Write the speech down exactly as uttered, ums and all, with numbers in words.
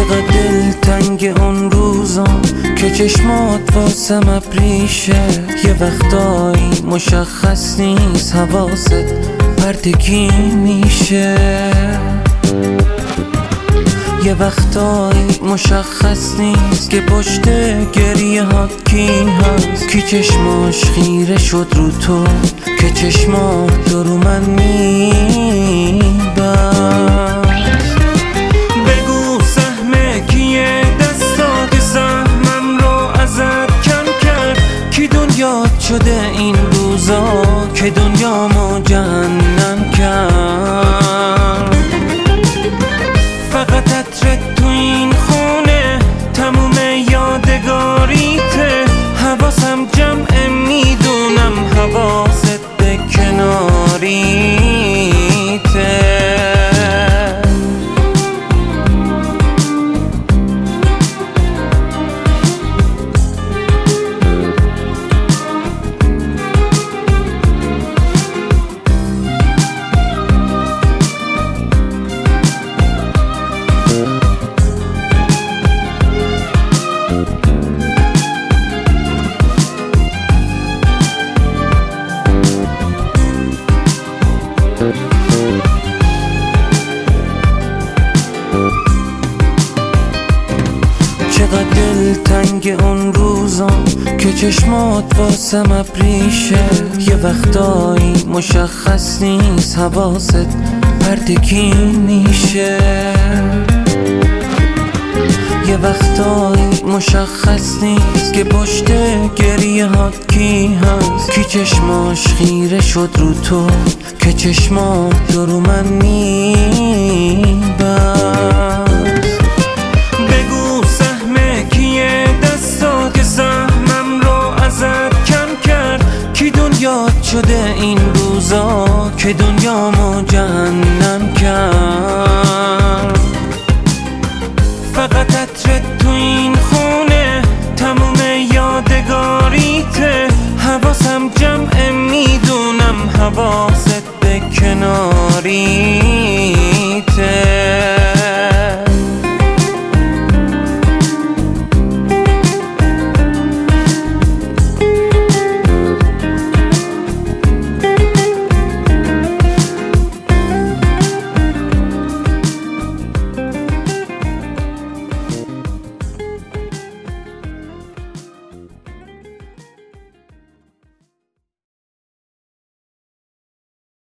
چقدر دلتنگ اون روزا که چشمات واسم ابریشه. یه وقتایی مشخص نیست حواست پرتگی میشه. یه وقتایی مشخص نیست که پشت گریه هات کی هست. کی چشماش خیره شد رو تو که چشمات رو من میبست. بگو سهم کیه دستا که سهمم رو ازت کم کرد. کی دنیات شده این روزا که دنیامو جهنم کرد. فقط عطرت تو این خونه تموم یادگاریته. حواسم جمعه میدونم حواست به کناریته. چقدر دلتنگ اون روزا که چشمات واسم ابریشه. یه وقتایی مشخص نیست حواست پرتگی میشه. یه وقتایی مشخص نیست که پشت گریه هات کی هست. کی چشماش خیره شد رو تو که چشمات رو من میبست.